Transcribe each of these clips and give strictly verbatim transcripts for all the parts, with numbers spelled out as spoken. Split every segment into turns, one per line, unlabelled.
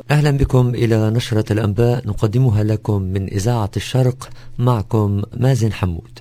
أهلا بكم إلى نشرة الأنباء نقدمها لكم من إذاعة الشرق، معكم مازن حمود.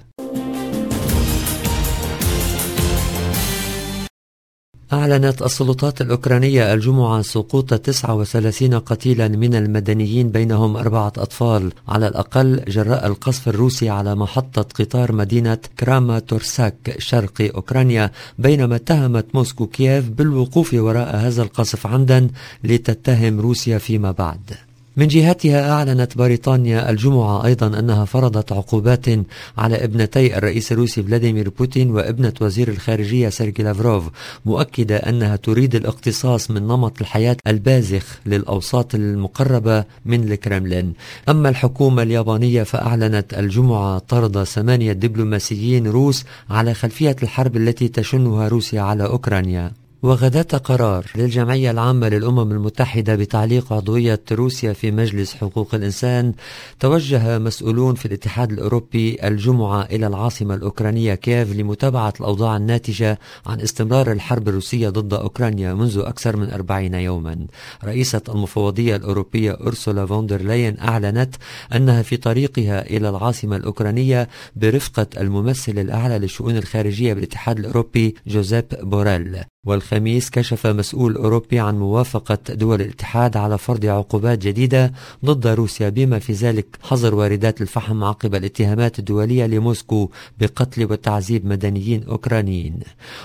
أعلنت السلطات الأوكرانية الجمعة سقوط تسعة وثلاثين قتيلا من المدنيين بينهم أربعة أطفال على الأقل جراء القصف الروسي على محطة قطار مدينة كراماتورسك شرق أوكرانيا، بينما اتهمت موسكو كييف بالوقوف وراء هذا القصف عمدا لتتهم روسيا فيما بعد. من جهتها أعلنت بريطانيا الجمعة أيضا أنها فرضت عقوبات على ابنتي الرئيس الروسي فلاديمير بوتين وابنة وزير الخارجية سيرجي لافروف، مؤكدة أنها تريد الاقتصاص من نمط الحياة الباذخ للأوساط المقربة من الكرملين. أما الحكومة اليابانية فأعلنت الجمعة طرد ثمانية دبلوماسيين روس على خلفية الحرب التي تشنها روسيا على أوكرانيا. وغداة قرار للجمعية العامة للأمم المتحدة بتعليق عضوية روسيا في مجلس حقوق الإنسان، توجه مسؤولون في الاتحاد الأوروبي الجمعة إلى العاصمة الأوكرانية كييف لمتابعة الأوضاع الناتجة عن استمرار الحرب الروسية ضد أوكرانيا منذ أكثر من أربعين يوما. رئيسة المفوضية الأوروبية أورسولا فوندر لاين أعلنت أنها في طريقها إلى العاصمة الأوكرانية برفقة الممثل الأعلى للشؤون الخارجية بالاتحاد الأوروبي جوزيب بوريل. والخميس كشف مسؤول أوروبي عن موافقة دول الاتحاد على فرض عقوبات جديدة ضد روسيا، بما في ذلك حظر واردات الفحم عقب الاتهامات الدولية لموسكو بقتل وتعذيب مدنيين أوكرانيين.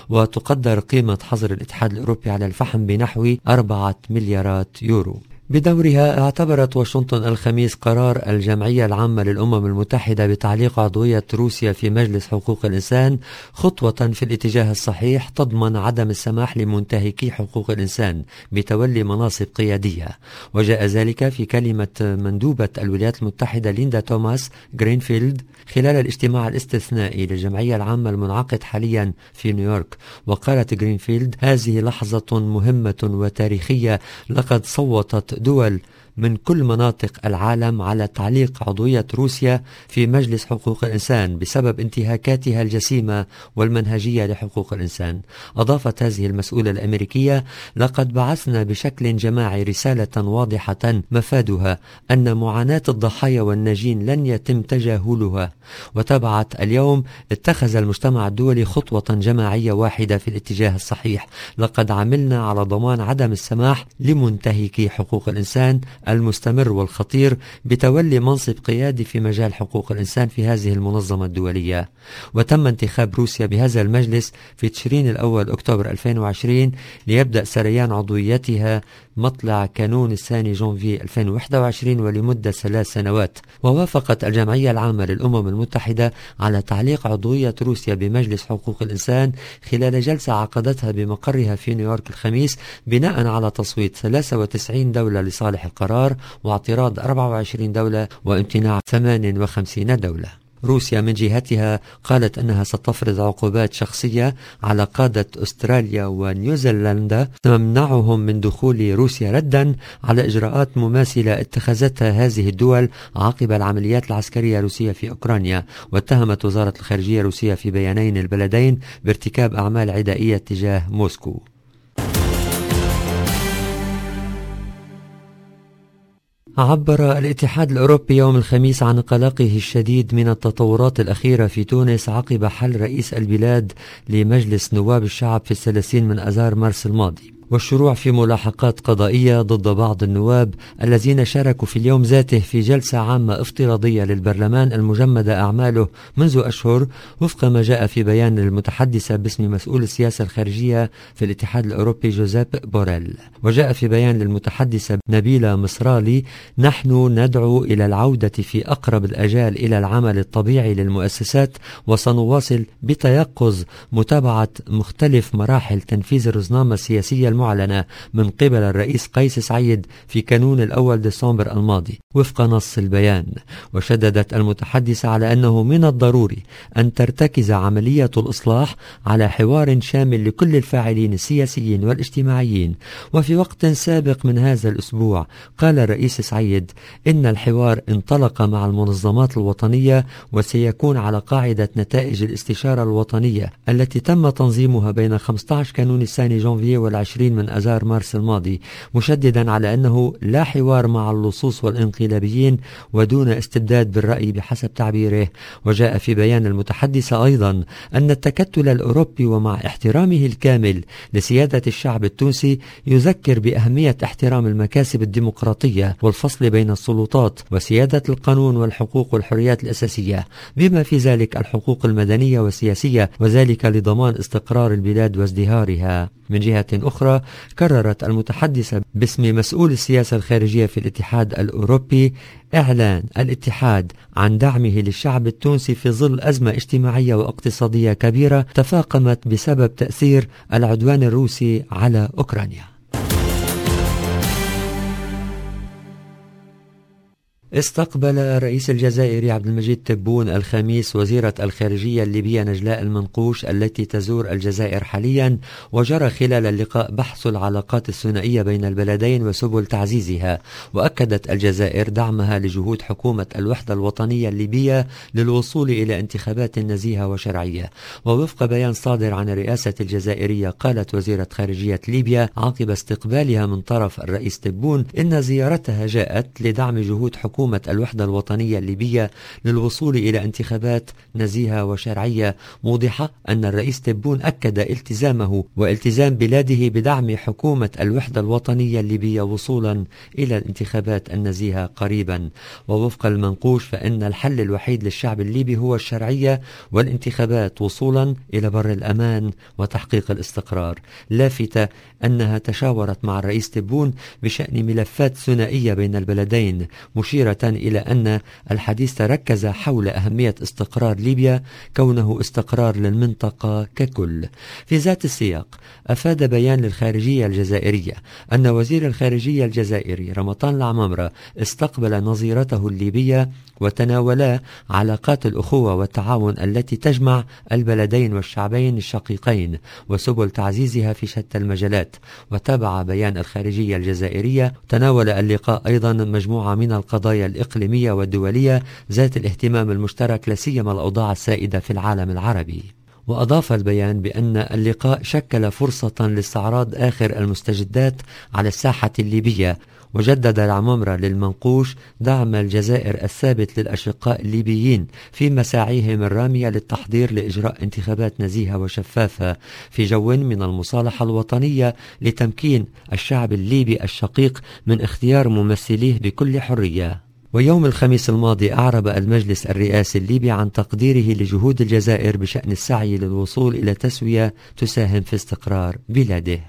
وتقدر قيمة حظر الاتحاد الأوروبي على الفحم بنحو أربعة مليارات يورو. بدورها اعتبرت واشنطن الخميس قرار الجمعية العامة للأمم المتحدة بتعليق عضوية روسيا في مجلس حقوق الإنسان خطوة في الاتجاه الصحيح تضمن عدم السماح لمنتهكي حقوق الإنسان بتولي مناصب قيادية. وجاء ذلك في كلمة مندوبة الولايات المتحدة ليندا توماس غرينفيلد خلال الاجتماع الاستثنائي للجمعية العامة المنعقد حاليا في نيويورك. وقالت غرينفيلد: هذه لحظة مهمة وتاريخية، لقد صوتت دول من كل مناطق العالم على تعليق عضوية روسيا في مجلس حقوق الإنسان بسبب انتهاكاتها الجسيمة والمنهجية لحقوق الإنسان. أضافت هذه المسؤولة الأمريكية: لقد بعثنا بشكل جماعي رسالة واضحة مفادها أن معاناة الضحايا والناجين لن يتم تجاهلها. وتابعت: اليوم اتخذ المجتمع الدولي خطوة جماعية واحدة في الاتجاه الصحيح، لقد عملنا على ضمان عدم السماح لمنتهكي حقوق الإنسان المستمر والخطير بتولي منصب قيادي في مجال حقوق الإنسان في هذه المنظمة الدولية. وتم انتخاب روسيا بهذا المجلس في تشرين الأول أكتوبر ألفين وعشرين ليبدأ سريان عضويتها مطلع كانون الثاني جانفي ألفين وواحد وعشرين ولمدة ثلاث سنوات. ووافقت الجمعية العامة للأمم المتحدة على تعليق عضوية روسيا بمجلس حقوق الإنسان خلال جلسة عقدتها بمقرها في نيويورك الخميس بناء على تصويت ثلاثة وتسعين دولة لصالح القرار واعتراض أربعة وعشرين دولة وامتناع ثمانية وخمسين دولة. روسيا من جهتها قالت أنها ستفرض عقوبات شخصية على قادة أستراليا ونيوزيلندا تمنعهم من دخول روسيا ردا على إجراءات مماثلة اتخذتها هذه الدول عقب العمليات العسكرية الروسية في أوكرانيا. واتهمت وزارة الخارجية الروسية في بيانين البلدين بارتكاب أعمال عدائية تجاه موسكو. عبر الاتحاد الأوروبي يوم الخميس عن قلقه الشديد من التطورات الأخيرة في تونس عقب حل رئيس البلاد لمجلس نواب الشعب في الثلاثين من أذار مارس الماضي، والشروع في ملاحقات قضائية ضد بعض النواب الذين شاركوا في اليوم ذاته في جلسة عامة افتراضية للبرلمان المجمدة أعماله منذ أشهر، وفق ما جاء في بيان للمتحدثة باسم مسؤول السياسة الخارجية في الاتحاد الأوروبي جوزيب بوريل. وجاء في بيان للمتحدثة نبيلة مصرالي: نحن ندعو إلى العودة في أقرب الأجال إلى العمل الطبيعي للمؤسسات، وسنواصل بتيقظ متابعة مختلف مراحل تنفيذ الرزنامة السياسية المعلنة من قبل الرئيس قيس سعيد في كانون الأول ديسمبر الماضي وفق نص البيان. وشددت المتحدثة على أنه من الضروري أن ترتكز عملية الإصلاح على حوار شامل لكل الفاعلين السياسيين والاجتماعيين. وفي وقت سابق من هذا الأسبوع قال الرئيس سعيد إن الحوار انطلق مع المنظمات الوطنية وسيكون على قاعدة نتائج الاستشارة الوطنية التي تم تنظيمها بين خمسة عشر كانون الثاني جانفي والعشرين والعشرين من أذار مارس الماضي، مشددا على أنه لا حوار مع اللصوص والانقلابيين ودون استبداد بالرأي بحسب تعبيره. وجاء في بيان المتحدثة أيضا أن التكتل الأوروبي ومع احترامه الكامل لسيادة الشعب التونسي يذكر بأهمية احترام المكاسب الديمقراطية والفصل بين السلطات وسيادة القانون والحقوق والحريات الأساسية، بما في ذلك الحقوق المدنية والسياسية، وذلك لضمان استقرار البلاد وازدهارها. من جهة أخرى، كررت المتحدثة باسم مسؤول السياسة الخارجية في الاتحاد الأوروبي إعلان الاتحاد عن دعمه للشعب التونسي في ظل أزمة اجتماعية واقتصادية كبيرة تفاقمت بسبب تأثير العدوان الروسي على أوكرانيا. استقبل الرئيس الجزائري عبد المجيد تبون الخميس وزيرة الخارجية الليبية نجلاء المنقوش التي تزور الجزائر حاليا، وجرى خلال اللقاء بحث العلاقات الثنائية بين البلدين وسبل تعزيزها. وأكدت الجزائر دعمها لجهود حكومة الوحدة الوطنية الليبية للوصول إلى انتخابات نزيهة وشرعية. ووفق بيان صادر عن الرئاسة الجزائرية، قالت وزيرة خارجية ليبيا عقب استقبالها من طرف الرئيس تبون إن زيارتها جاءت لدعم جهود حكومة حكومة الوحدة الوطنية الليبية للوصول إلى انتخابات نزيهة وشرعية، موضحة أن الرئيس تبون أكد التزامه والتزام بلاده بدعم حكومة الوحدة الوطنية الليبية وصولا إلى الانتخابات النزيهة قريبا. ووفق المنقوش فإن الحل الوحيد للشعب الليبي هو الشرعية والانتخابات وصولا إلى بر الأمان وتحقيق الاستقرار، لافتة أنها تشاورت مع الرئيس تبون بشأن ملفات ثنائية بين البلدين، مشيرة إلى أن الحديث تركز حول أهمية استقرار ليبيا كونه استقرار للمنطقة ككل. في ذات السياق، أفاد بيان للخارجية الجزائرية أن وزير الخارجية الجزائري رمضان العمامرة استقبل نظيرته الليبية وتناولا علاقات الأخوة والتعاون التي تجمع البلدين والشعبين الشقيقين وسبل تعزيزها في شتى المجالات. وتابع بيان الخارجية الجزائرية تناول اللقاء أيضا مجموعة من القضايا الإقليمية والدولية ذات الاهتمام المشترك، لا سيما الأوضاع السائدة في العالم العربي. وأضاف البيان بأن اللقاء شكل فرصة لاستعراض آخر المستجدات على الساحة الليبية. وجدد العمامرة للمنقوش دعم الجزائر الثابت للأشقاء الليبيين في مساعيهم الرامية للتحضير لإجراء انتخابات نزيهة وشفافة في جو من المصالحة الوطنية لتمكين الشعب الليبي الشقيق من اختيار ممثليه بكل حرية. ويوم الخميس الماضي أعرب المجلس الرئاسي الليبي عن تقديره لجهود الجزائر بشأن السعي للوصول إلى تسوية تساهم في استقرار بلاده.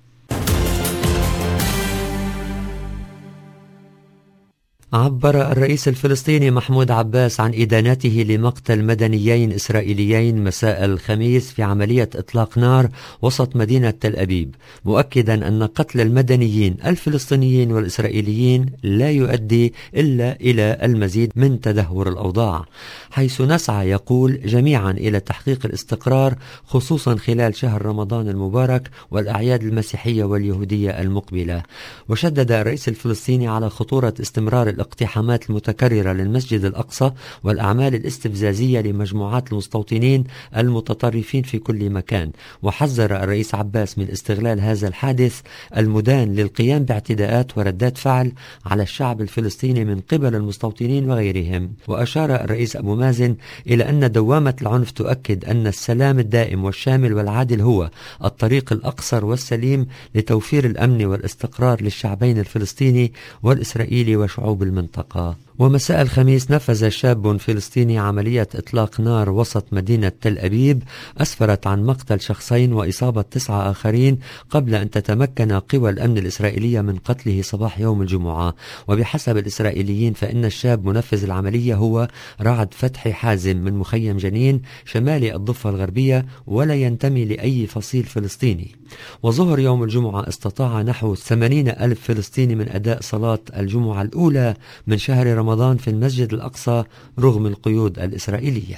عبر الرئيس الفلسطيني محمود عباس عن إدانته لمقتل مدنيين إسرائيليين مساء الخميس في عملية إطلاق نار وسط مدينة تل أبيب، مؤكدا أن قتل المدنيين الفلسطينيين والإسرائيليين لا يؤدي إلا إلى المزيد من تدهور الأوضاع، حيث نسعى يقول جميعا إلى تحقيق الاستقرار خصوصا خلال شهر رمضان المبارك والأعياد المسيحية واليهودية المقبلة. وشدد الرئيس الفلسطيني على خطورة استمرار الاقتحامات المتكررة للمسجد الأقصى والأعمال الاستفزازية لمجموعات المستوطنين المتطرفين في كل مكان. وحذر الرئيس عباس من استغلال هذا الحادث المدان للقيام باعتداءات وردات فعل على الشعب الفلسطيني من قبل المستوطنين وغيرهم. وأشار الرئيس أبو مازن إلى أن دوامة العنف تؤكد أن السلام الدائم والشامل والعادل هو الطريق الأقصر والسليم لتوفير الأمن والاستقرار للشعبين الفلسطيني والإسرائيلي وشعوب المنطقة. ومساء الخميس نفذ شاب فلسطيني عملية إطلاق نار وسط مدينة تل أبيب أسفرت عن مقتل شخصين وإصابة تسعة آخرين قبل أن تتمكن قوى الأمن الإسرائيلية من قتله صباح يوم الجمعة. وبحسب الإسرائيليين فإن الشاب منفذ العملية هو رعد فتحي حازم من مخيم جنين شمال الضفة الغربية ولا ينتمي لأي فصيل فلسطيني. وظهر يوم الجمعة استطاع نحو ثمانين ألف فلسطيني من أداء صلاة الجمعة الأولى من شهر رمضان في المسجد الأقصى رغم القيود الإسرائيلية.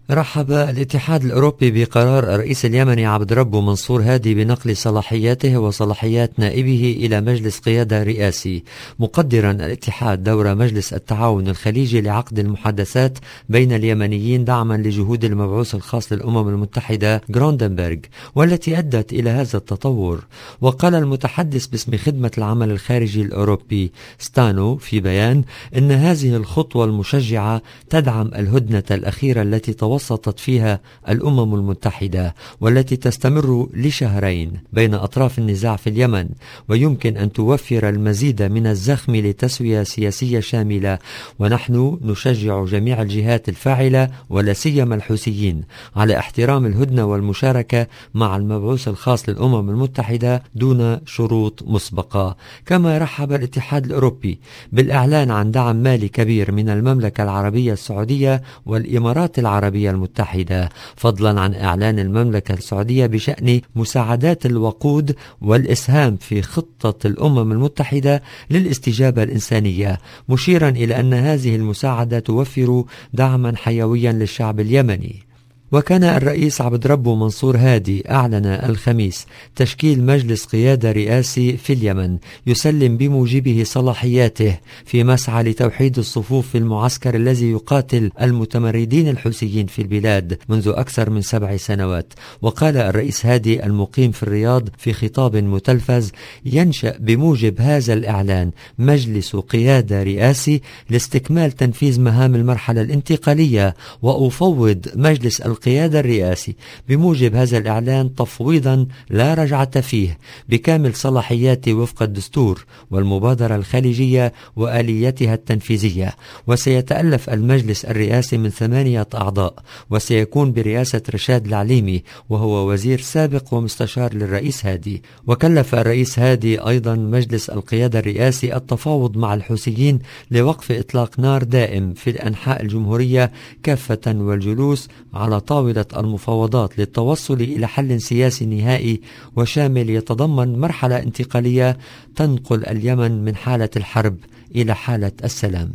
رحب الاتحاد الأوروبي بقرار الرئيس اليمني عبد ربه منصور هادي بنقل صلاحياته وصلاحيات نائبه إلى مجلس قيادة رئاسي، مقدرا الاتحاد دور مجلس التعاون الخليجي لعقد المحادثات بين اليمنيين دعما لجهود المبعوث الخاص للأمم المتحدة غروندنبرغ، والتي أدت إلى هذا التطور. وقال المتحدث باسم خدمة العمل الخارجي الأوروبي ستانو في بيان إن هذه الخطوة المشجعة تدعم الهدنة الأخيرة التي توصلت وسطت فيها الأمم المتحدة والتي تستمر لشهرين بين أطراف النزاع في اليمن، ويمكن أن توفر المزيد من الزخم لتسوية سياسية شاملة. ونحن نشجع جميع الجهات الفاعلة ولا سيما الحوثيين على احترام الهدنة والمشاركة مع المبعوث الخاص للأمم المتحدة دون شروط مسبقة. كما رحب الاتحاد الأوروبي بالإعلان عن دعم مالي كبير من المملكة العربية السعودية والإمارات العربية المتحدة، فضلا عن إعلان المملكة السعودية بشأن مساعدات الوقود والإسهام في خطة الأمم المتحدة للاستجابة الإنسانية، مشيرا إلى أن هذه المساعدة توفر دعما حيويا للشعب اليمني. وكان الرئيس عبد ربه منصور هادي أعلن الخميس تشكيل مجلس قيادة رئاسي في اليمن يسلم بموجبه صلاحياته في مسعى لتوحيد الصفوف في المعسكر الذي يقاتل المتمردين الحوثيين في البلاد منذ أكثر من سبع سنوات. وقال الرئيس هادي المقيم في الرياض في خطاب متلفز: ينشأ بموجب هذا الإعلان مجلس قيادة رئاسي لاستكمال تنفيذ مهام المرحلة الانتقالية، وأفوض مجلس القيادة الرئاسي بموجب هذا الإعلان تفويضا لا رجعة فيه بكامل صلاحياته وفق الدستور والمبادرة الخليجية وآليتها التنفيذية. وسيتألف المجلس الرئاسي من ثمانية أعضاء، وسيكون برئاسة رشاد العليمي وهو وزير سابق ومستشار للرئيس هادي. وكلف الرئيس هادي أيضا مجلس القيادة الرئاسي التفاوض مع الحوثيين لوقف إطلاق نار دائم في أنحاء الجمهورية كافة والجلوس على طاولة المفاوضات للتوصل إلى حل سياسي نهائي وشامل يتضمن مرحلة انتقالية تنقل اليمن من حالة الحرب إلى حالة السلام.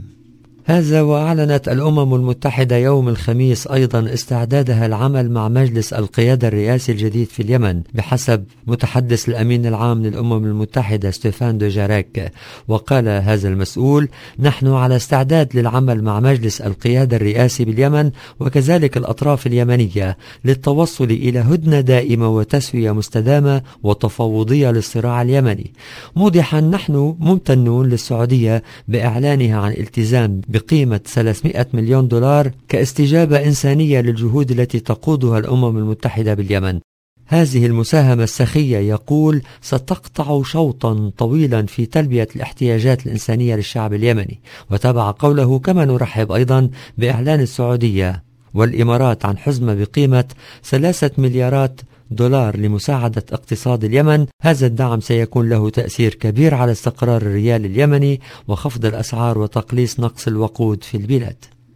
هذا وأعلنت الأمم المتحدة يوم الخميس أيضا استعدادها العمل مع مجلس القيادة الرئاسي الجديد في اليمن بحسب متحدث الأمين العام للأمم المتحدة ستيفان دوجاريك. وقال هذا المسؤول: نحن على استعداد للعمل مع مجلس القيادة الرئاسي باليمن وكذلك الأطراف اليمنية للتوصل إلى هدنة دائمة وتسوية مستدامة وتفاوضية للصراع اليمني، موضحا نحن ممتنون للسعودية بإعلانها عن التزام بقيمة ثلاثمئة مليون دولار كاستجابة إنسانية للجهود التي تقودها الأمم المتحدة باليمن. هذه المساهمة السخية، يقول، ستقطع شوطا طويلا في تلبية الاحتياجات الإنسانية للشعب اليمني. وتابع قوله: كما نرحب أيضا بإعلان السعودية والإمارات عن حزمة بقيمة ثلاثة مليارات دولار لمساعدة اقتصاد اليمن. هذا الدعم سيكون له تأثير كبير على استقرار الريال اليمني وخفض الأسعار وتقليص نقص الوقود في البلاد.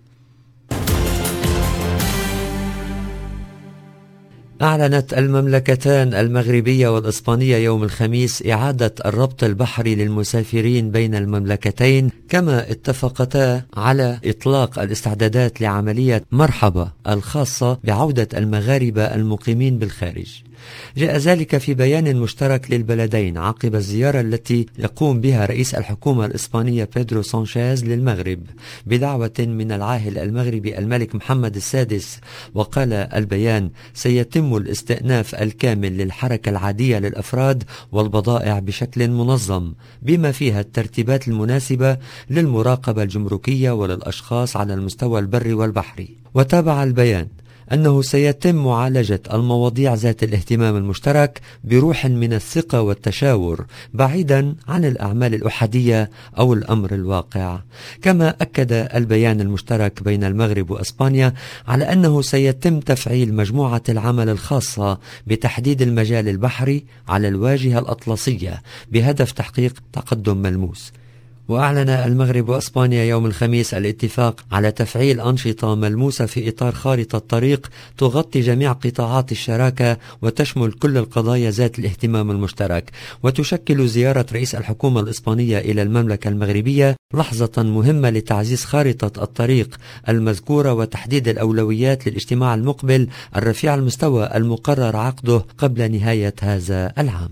أعلنت المملكتان المغربية والإسبانية يوم الخميس إعادة الربط البحري للمسافرين بين المملكتين، كما اتفقتا على إطلاق الاستعدادات لعملية مرحبا الخاصة بعودة المغاربة المقيمين بالخارج. جاء ذلك في بيان مشترك للبلدين عقب الزيارة التي يقوم بها رئيس الحكومة الإسبانية بيدرو سانشيز للمغرب بدعوة من العاهل المغربي الملك محمد السادس. وقال البيان: سيتم الاستئناف الكامل للحركة العادية للأفراد والبضائع بشكل منظم، بما فيها الترتيبات المناسبة للمراقبة الجمركية وللأشخاص على المستوى البري والبحري. وتابع البيان أنه سيتم معالجة المواضيع ذات الاهتمام المشترك بروح من الثقة والتشاور بعيدا عن الأعمال الأحادية أو الأمر الواقع. كما أكد البيان المشترك بين المغرب وأسبانيا على أنه سيتم تفعيل مجموعة العمل الخاصة بتحديد المجال البحري على الواجهة الأطلسية بهدف تحقيق تقدم ملموس. وأعلن المغرب وأسبانيا يوم الخميس الاتفاق على تفعيل أنشطة ملموسة في إطار خارطة طريق تغطي جميع قطاعات الشراكة وتشمل كل القضايا ذات الاهتمام المشترك. وتشكل زيارة رئيس الحكومة الإسبانية إلى المملكة المغربية لحظة مهمة لتعزيز خارطة الطريق المذكورة وتحديد الأولويات للاجتماع المقبل الرفيع المستوى المقرر عقده قبل نهاية هذا العام.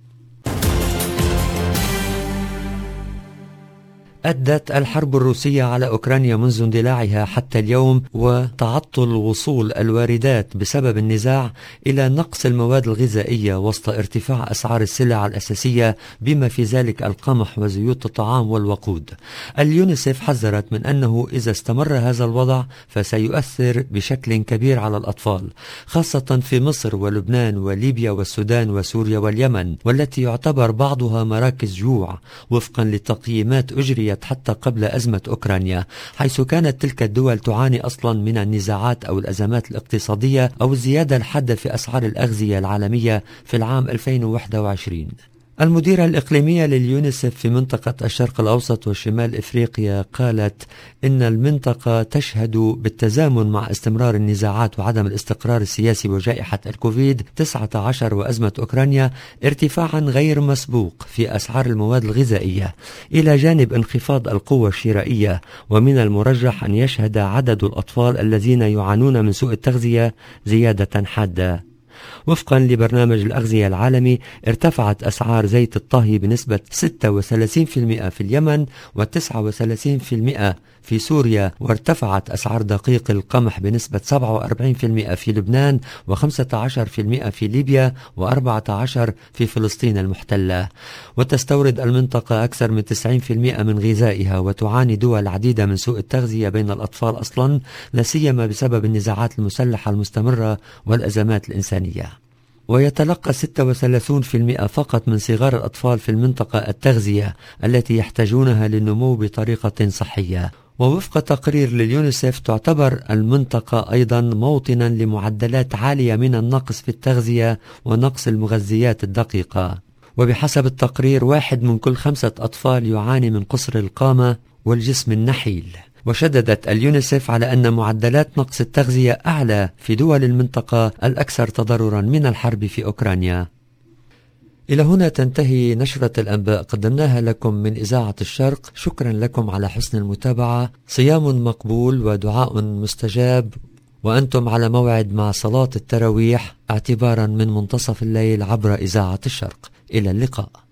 أدت الحرب الروسية على أوكرانيا منذ اندلاعها حتى اليوم وتعطل وصول الواردات بسبب النزاع إلى نقص المواد الغذائية وسط ارتفاع أسعار السلع الأساسية بما في ذلك القمح وزيوت الطعام والوقود. اليونيسف حذرت من أنه إذا استمر هذا الوضع فسيؤثر بشكل كبير على الأطفال، خاصة في مصر ولبنان وليبيا والسودان وسوريا واليمن، والتي يعتبر بعضها مراكز جوع وفقا لتقييمات أجريت حتى قبل أزمة أوكرانيا، حيث كانت تلك الدول تعاني أصلا من النزاعات أو الأزمات الاقتصادية أو الزيادة الحادة في أسعار الأغذية العالمية في العام ألفين وواحد وعشرين. المديرة الإقليمية لليونيسف في منطقة الشرق الأوسط وشمال إفريقيا قالت إن المنطقة تشهد بالتزامن مع استمرار النزاعات وعدم الاستقرار السياسي وجائحة الكوفيد تسعة عشر وأزمة أوكرانيا ارتفاعا غير مسبوق في أسعار المواد الغذائية إلى جانب انخفاض القوة الشرائية، ومن المرجح أن يشهد عدد الأطفال الذين يعانون من سوء التغذية زيادة حادة. وفقا لبرنامج الأغذية العالمي ارتفعت أسعار زيت الطهي بنسبة ستة وثلاثين بالمئة في اليمن وتسعة وثلاثين بالمئة في سوريا، وارتفعت أسعار دقيق القمح بنسبة سبعة وأربعين بالمئة في لبنان وخمسة عشر بالمئة في ليبيا وأربعة عشر بالمئة في فلسطين المحتلة. وتستورد المنطقة أكثر من تسعين بالمئة من غذائها، وتعاني دول عديدة من سوء التغذية بين الأطفال أصلا، لا سيما بسبب النزاعات المسلحة المستمرة والأزمات الإنسانية. ويتلقى ستة وثلاثين بالمئة فقط من صغار الأطفال في المنطقة التغذية التي يحتاجونها للنمو بطريقة صحية. ووفق تقرير لليونيسف تعتبر المنطقة أيضا موطنا لمعدلات عالية من النقص في التغذية ونقص المغذيات الدقيقة. وبحسب التقرير واحد من كل خمسة أطفال يعاني من قصر القامة والجسم النحيل. وشددت اليونيسف على أن معدلات نقص التغذية أعلى في دول المنطقة الأكثر تضررا من الحرب في أوكرانيا. إلى هنا تنتهي نشرة الأنباء قدمناها لكم من إذاعة الشرق. شكرا لكم على حسن المتابعة. صيام مقبول ودعاء مستجاب، وأنتم على موعد مع صلاة التراويح اعتبارا من منتصف الليل عبر إذاعة الشرق. إلى اللقاء.